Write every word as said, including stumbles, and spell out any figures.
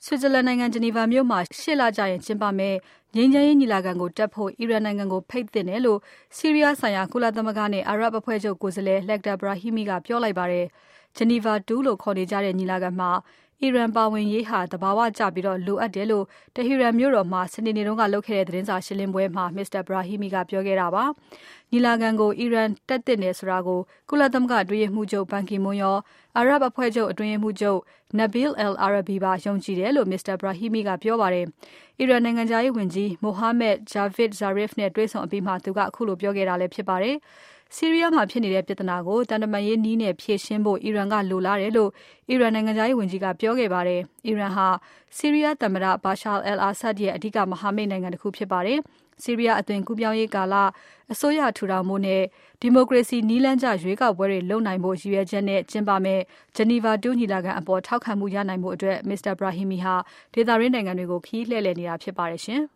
Switzerland နိုင်ငံ Geneva မြို့မှာရှေ့လကျရင်ကျင်းပမယ့်ငြိမ်းချမ်းရေးညီလာခံကိုတက်ဖို့အီရန်နိုင်ငံကိုဖိတ်သင့်တယ်လို့ဆီးရီးယားဆိုင်ရာကုလသမဂ္ဂနဲ့အာရပ်အဖွဲ့ချုပ်ကိုယ်စားလှယ် Lakhdar Brahimi ကပြောလိုက်ပါတယ်။ Geneva တူလို့ခေါ်နေကြတဲ့ညီလာခံမှာအီရန်ပါဝင်ရေးဟာသဘာဝကျပြီးလိုအပ်တယ်လို့ Tehran မြို့တော်မှာစနေနေ့ကလုပ်ခဲ့တဲ့သတင်းစာရှင်းပွဲမှာ Mr. Brahimi ကပြောခဲ့တာပါ။ ညီလာခံကိုအီရန်တက်သင့်တယ်ဆိုတာကို ကုလသမဂ္ဂအတွင်းရေးမှူးချုပ် Ban Ki-moon ရော အာရပ်အဖွဲ့ချုပ်အတွင်းရေးမှူးချုပ် Nabil al-Arabi ပါယုံကြည်တယ်လို့ Mr. Brahimi ကပြောပါတယ်။ အီရန်နိုင်ငံခြားရေးဝန်ကြီး Mohammad Javad Zarif နဲ့တွေ့ဆုံအပြီးမှာသူကခုလိုပြောခဲ့တာလည်းဖြစ်ပါတယ်။ ဆီးရီးယားမှာဖြစ်နေတဲ့ပြဿနာကိုသံတမန်ရေးနည်းနဲ့ဖြေရှင်းဖို့အီရန်ကလိုလားတယ်လို့အီရန်နိုင်ငံခြားရေးဝန်ကြီးကပြောခဲ့ပါတယ်။ အီရန်ဟာဆီးရီးယားသမ္မတ Bashar al-Assad ရဲ့အဓိကမဟာမိတ်နိုင်ငံတခုဖြစ်ပါတယ်။ ဆီးရီးယားအသွင်ကူးပြောင်းရေးကာလအစိုးရထူထောင်ဖို့နဲ့ဒီမိုကရေစီနည်းလမ်းကျရွေးကောက်ပွဲတွေလုပ်နိုင်ဖို့ရည်ရွယ်ချက်နဲ့ကျင်းပမယ့် Geneva တူညီလာခံအပေါ်ထောက်ခံမှုရနိုင်ဖို့အတွက် Mr. Brahimi ဟာဒေသတွင်းနိုင်ငံတွေကိုခရီးလှည့်လည်နေတာဖြစ်ပါတယ်ရှင်။